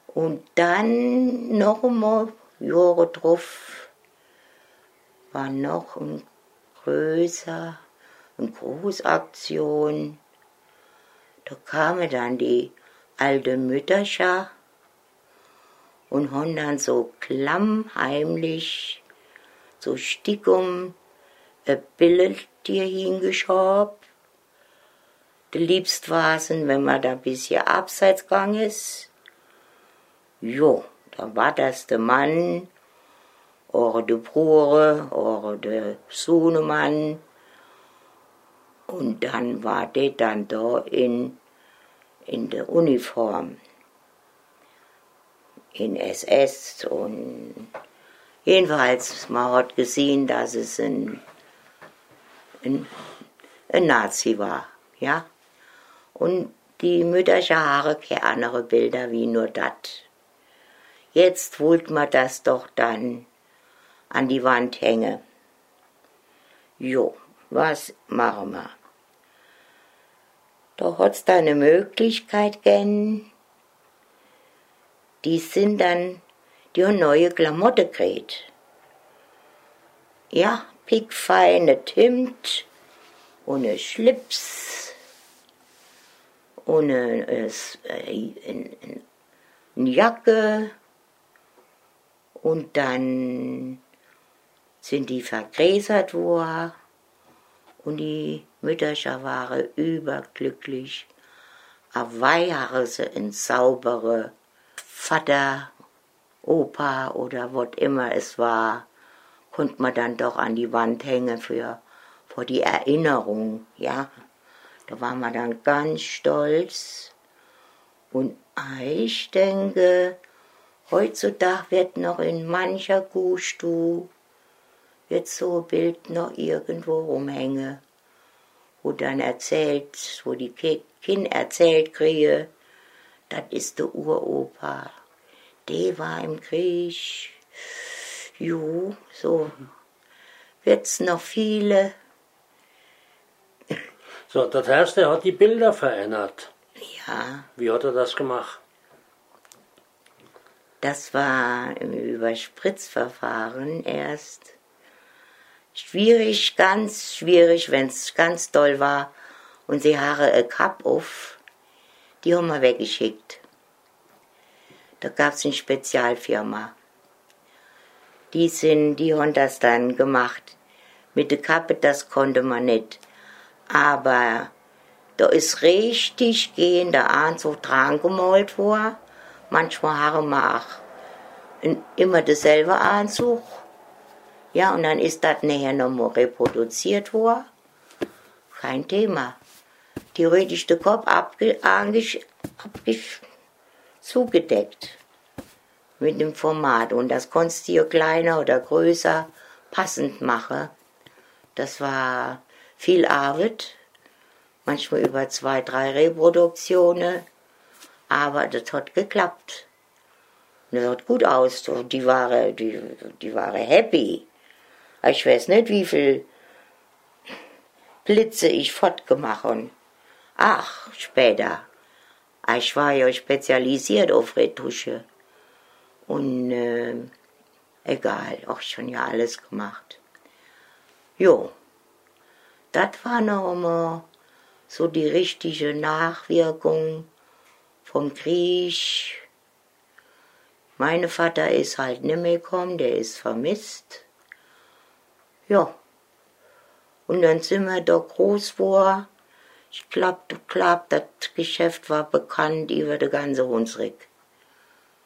Und dann noch einmal, Jahre drauf, war noch eine Großaktion. Da kamen dann die alten Mütterchen und haben dann so klammheimlich, so stickum, ein Bild dir hingeschoben. Der liebst war's, wenn man da ein bisschen abseits gegangen ist. Jo, da war das der Mann, oder der Bruder, oder der Sohnemann. Und dann war der dann da in der Uniform. In SS und jedenfalls, man hat gesehen, dass es ein Nazi war, ja. Und die mütterliche Haare, keine andere Bilder wie nur das. Jetzt wollte man das doch dann an die Wand hängen. Jo, was machen wir? Da hat's da eine Möglichkeit gegeben. Die haben neue Klamotten gekriegt. Ja, pickfeine Hemd und ein Schlips und eine Jacke. Und dann sind die vergräsert worden und die Mütterchen waren überglücklich. Aber waren sie ein saubere Vater, Opa oder was immer es war, konnte man dann doch an die Wand hängen für die Erinnerung, ja. Da war man dann ganz stolz. Und ich denke, heutzutage wird noch in mancher Kuhstube wird so ein Bild noch irgendwo rumhängen, wo dann erzählt, wo die Kinder erzählt kriegen, das ist der Uropa, der war im Krieg. Jo, so wird's noch viele. So, das heißt, er hat die Bilder verändert. Ja. Wie hat er das gemacht? Das war über Spritzverfahren erst. Schwierig, ganz schwierig, wenn's ganz doll war. Und sie hatten eine Kappe auf, die haben wir weggeschickt. Da gab's eine Spezialfirma. Die haben das dann gemacht. Mit der Kappe, das konnte man nicht. Aber da ist richtig gehender Anzug dran gemalt worden. Manchmal haben wir auch immer derselbe Anzug. Ja, und dann ist das nachher nochmal reproduziert worden. Kein Thema. Theoretisch der Kopf zugedeckt. Mit dem Format. Und das konntest du hier kleiner oder größer passend machen. Das war viel Arbeit. Manchmal über 2, 3 Reproduktionen. Aber das hat geklappt. Und das hat gut aus. Die waren happy. Ich weiß nicht, wie viel Blitze ich fortgemacht habe. Ach, später. Ich war ja spezialisiert auf Retusche. Und egal, auch schon ja alles gemacht. Jo, das war noch einmal so die richtige Nachwirkung vom Krieg. Mein Vater ist halt nicht mehr gekommen, der ist vermisst. Ja, und dann sind wir da groß geworden. Ich glaub, das Geschäft war bekannt über den ganzen Hunsrück.